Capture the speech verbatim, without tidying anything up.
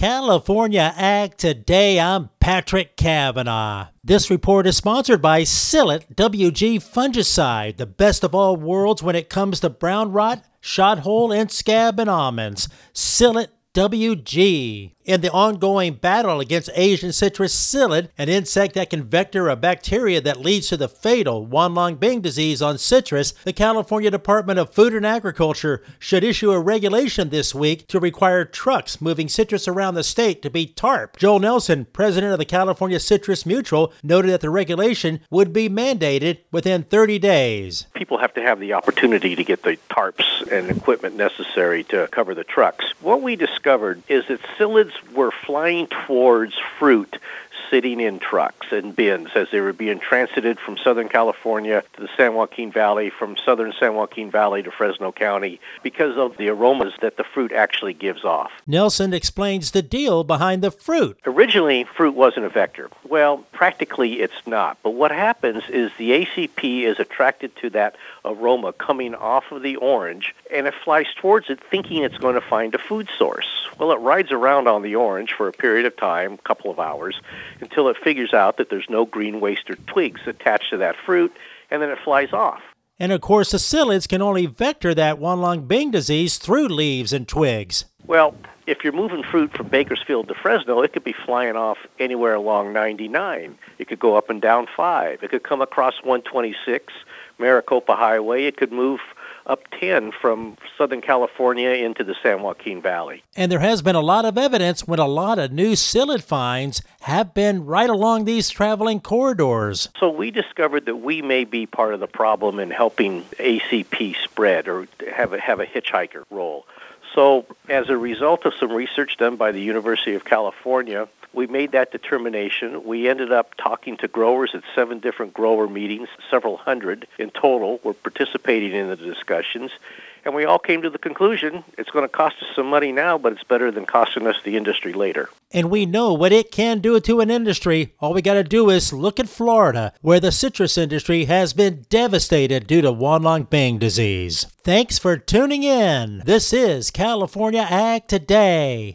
California Ag Today. I'm Patrick Cavanaugh. This report is sponsored by Sillet W G fungicide, the best of all worlds when it comes to brown rot, shot hole, and scab in almonds. Sillet W G. In the ongoing battle against Asian citrus psyllid, an insect that can vector a bacteria that leads to the fatal Huanglongbing disease on citrus, the California Department of Food and Agriculture should issue a regulation this week to require trucks moving citrus around the state to be tarped. Joel Nelson, president of the California Citrus Mutual, noted that the regulation would be mandated within thirty days. People have to have the opportunity to get the tarps and equipment necessary to cover the trucks. What we discovered is that psyllids were flying towards fruit sitting in trucks and bins as they were being transited from Southern California to the San Joaquin Valley, from Southern San Joaquin Valley to Fresno County, because of the aromas that the fruit actually gives off. Nelson explains the deal behind the fruit. Originally, fruit wasn't a vector. Well, practically it's not. But what happens is the A C P is attracted to that aroma coming off of the orange, and it flies towards it thinking it's going to find a food source. Well, it rides around on the orange for a period of time, a couple of hours, until it figures out that there's no green waste or twigs attached to that fruit, and then it flies off. And of course, the psyllids can only vector that Huanglongbing disease through leaves and twigs. Well, if you're moving fruit from Bakersfield to Fresno, it could be flying off anywhere along ninety-nine. It could go up and down five. It could come across one twenty-six, Maricopa Highway. It could move up ten from Southern California into the San Joaquin Valley. And there has been a lot of evidence when a lot of new psyllid finds have been right along these traveling corridors. So we discovered that we may be part of the problem in helping A C P spread or have a, have a hitchhiker role. So as a result of some research done by the University of California, we made that determination. We ended up talking to growers at seven different grower meetings. Several hundred in total were participating in the discussions. And we all came to the conclusion it's going to cost us some money now, but it's better than costing us the industry later. And we know what it can do to an industry. All we got to do is look at Florida, where the citrus industry has been devastated due to Huanglongbing disease. Thanks for tuning in. This is California Ag Today.